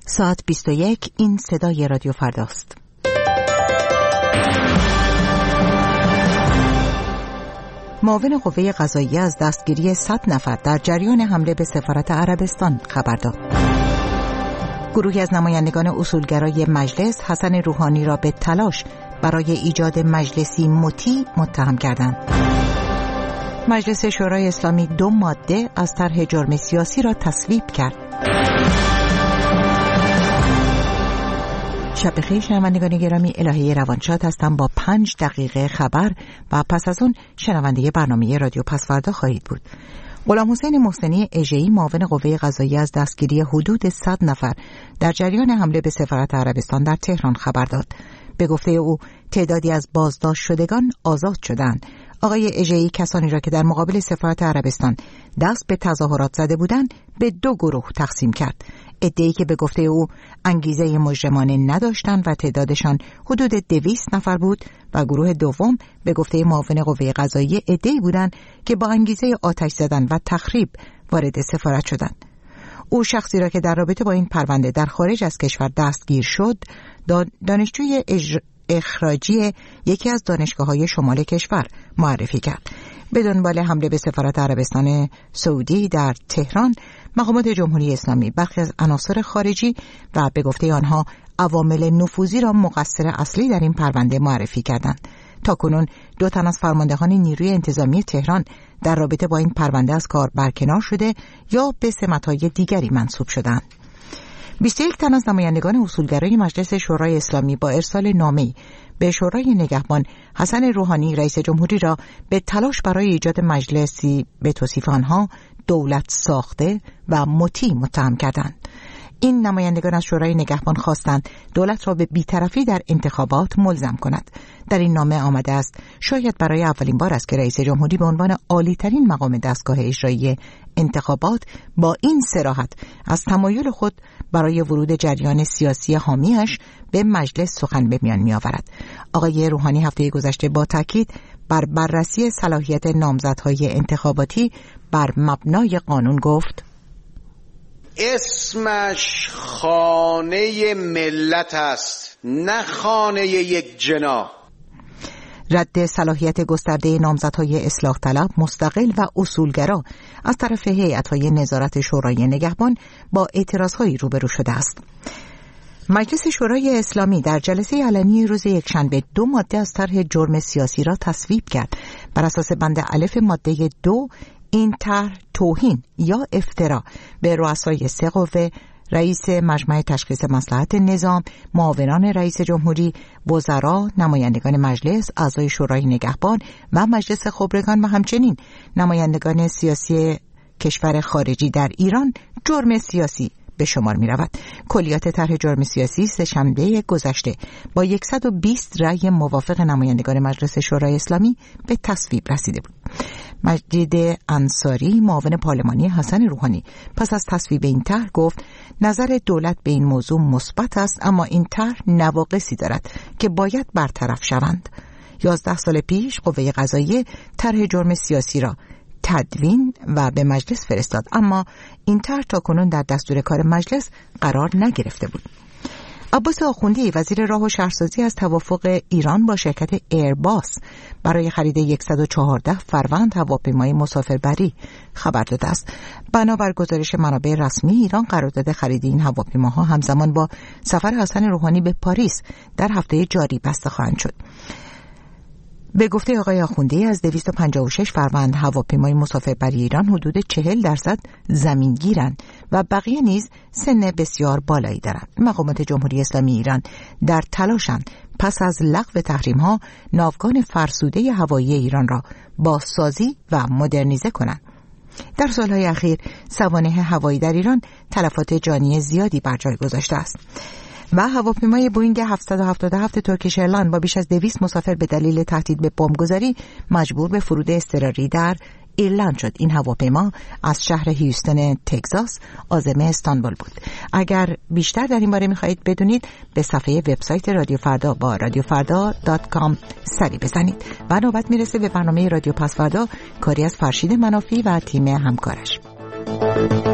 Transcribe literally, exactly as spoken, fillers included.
ساعت بیست و یک. این صدای رادیو فرداست. معاون قوه قضاییه از دستگیری صد نفر در جریان حمله به سفارت عربستان خبر داد. گروهی از نمایندگان اصولگرای مجلس حسن روحانی را به تلاش برای ایجاد مجلسی مطیع متهم کردند. مجلس شورای اسلامی دو ماده از طرح جرم سیاسی را تصویب کرد. شب بخیر شنوندگان گرامی، الهه روانشاد هستم با پنج دقیقه خبر و پس از اون شنونده برنامه رادیو پسوردا خواهید بود. غلام حسین محسنی اژه‌ای معاون قوه قضاییه از دستگیری حدود صد نفر در جریان حمله به سفارت عربستان در تهران خبر داد. به گفته او تعدادی از بازداشت شدگان آزاد شدند. آقای اژه‌ای کسانی را که در مقابل سفارت عربستان دست به تظاهرات زده بودند به دو گروه تقسیم کرد. عده‌ای که به گفته او انگیزه مجرمانه نداشتند و تعدادشان حدود دویست نفر بود و گروه دوم به گفته معاون قوه قضاییه عده‌ای بودند که با انگیزه آتش زدن و تخریب وارد سفارت شدند. او شخصی را که در رابطه با این پرونده در خارج از کشور دستگیر شد دانشجوی اجر... اخراجی یکی از دانشگاه‌های شمال کشور معرفی کرد. به دنبال حمله به سفارت عربستان سعودی در تهران، مقامات جمهوری اسلامی برخی از عناصر خارجی و به گفته آنها عوامل نفوذی را مقصر اصلی در این پرونده معرفی کردند. تاکنون دو تن از فرماندهان نیروی انتظامی تهران در رابطه با این پرونده از کار برکنار شده یا به سمت‌های دیگری منصوب شدند. بیست و یک تن از نمایندگان اصولگرای مجلس شورای اسلامی با ارسال نامه‌ای به شورای نگهبان حسن روحانی رئیس جمهوری را به تلاش برای ایجاد مجلسی به توصیف آنها دولت ساخته و مطیع متهم کردند. این نمایندگان از شورای نگهبان خواستند دولت را به بی‌طرفی در انتخابات ملزم کند. در این نامه آمده است شاید برای اولین بار است که رئیس جمهوری به عنوان عالی‌ترین مقام دستگاه اجرایی انتخابات با این صراحت از تمایل خود برای ورود جریان سیاسی حامیش به مجلس سخن به میان می‌آورد. آقای روحانی هفته گذشته با تاکید بر بررسی صلاحیت نامزدهای انتخاباتی بر مبنای قانون گفت: اسمش خانه ملت است، نه خانه یک جناح. رد صلاحیت گسترده نامزدهای اصلاح طلب، مستقل و اصولگرا از طرف هیئت‌های نظارت شورای نگهبان با اعتراض‌هایی روبرو شده است. مجلس شورای اسلامی در جلسه علنی روز یکشنبه دو ماده از طرح جرم سیاسی را تصویب کرد. بر اساس بند الف ماده دو، این طرح توهین یا افترا به رؤسای سه قوه، رئیس مجمع تشخیص مصلحت نظام، معاونان رئیس جمهوری، وزرا، نمایندگان مجلس، اعضای شورای نگهبان و مجلس خبرگان و همچنین نمایندگان سیاسی کشور خارجی در ایران جرم سیاسی به شمار می رود. کلیات طرح جرم سیاسی سه‌شنبه گذشته با صد و بیست رأی موافق نمایندگان مجلس شورای اسلامی به تصویب رسیده بود. مجید انصاری معاون پارلمانی حسن روحانی پس از تصویب این طرح گفت نظر دولت به این موضوع مثبت است، اما این طرح نواقصی دارد که باید برطرف شوند. یازده سال پیش قوه قضاییه طرح جرم سیاسی را تدوین و به مجلس فرستاد، اما این طرح تاکنون در دستور کار مجلس قرار نگرفته بود. عباس آخوندی وزیر راه و شهرسازی از توافق ایران با شرکت ایرباس برای خرید صد و چهارده فروند هواپیمای مسافربری خبر داده است. بنابر گزارش منابع رسمی ایران، قرارداد خرید این هواپیماها همزمان با سفر حسن روحانی به پاریس در هفته جاری بسته خواهند شد. به گفته آقای آخوندی از دویست و پنجاه و شش فروند هواپیمای مسافربری ایران حدود چهل درصد زمین گیرند و بقیه نیز سن بسیار بالایی دارند. مقامات جمهوری اسلامی ایران در تلاشند پس از لغو تحریم ها ناوگان فرسوده هوایی ایران را بازسازی و مدرنیزه کنند. در سالهای اخیر سوانح هوایی در ایران تلفات جانی زیادی بر جای گذاشته است و هواپیمای بوئینگ هفتصد و هفتاد و هفت ترکیش ایرلاین با بیش از دویست مسافر به دلیل تهدید به بمبگذاری مجبور به فرود اضطراری در ایرلند شد. این هواپیما از شهر هیوستن تگزاس عازم استانبول بود. اگر بیشتر در این باره می‌خواهید بدونید به صفحه وبسایت رادیو فردا با رادیو فردا دات کام سری بزنید. و نوبت میرسه به برنامه رادیو پس فردا، کاری از فرشید منافی و تیم همکارش.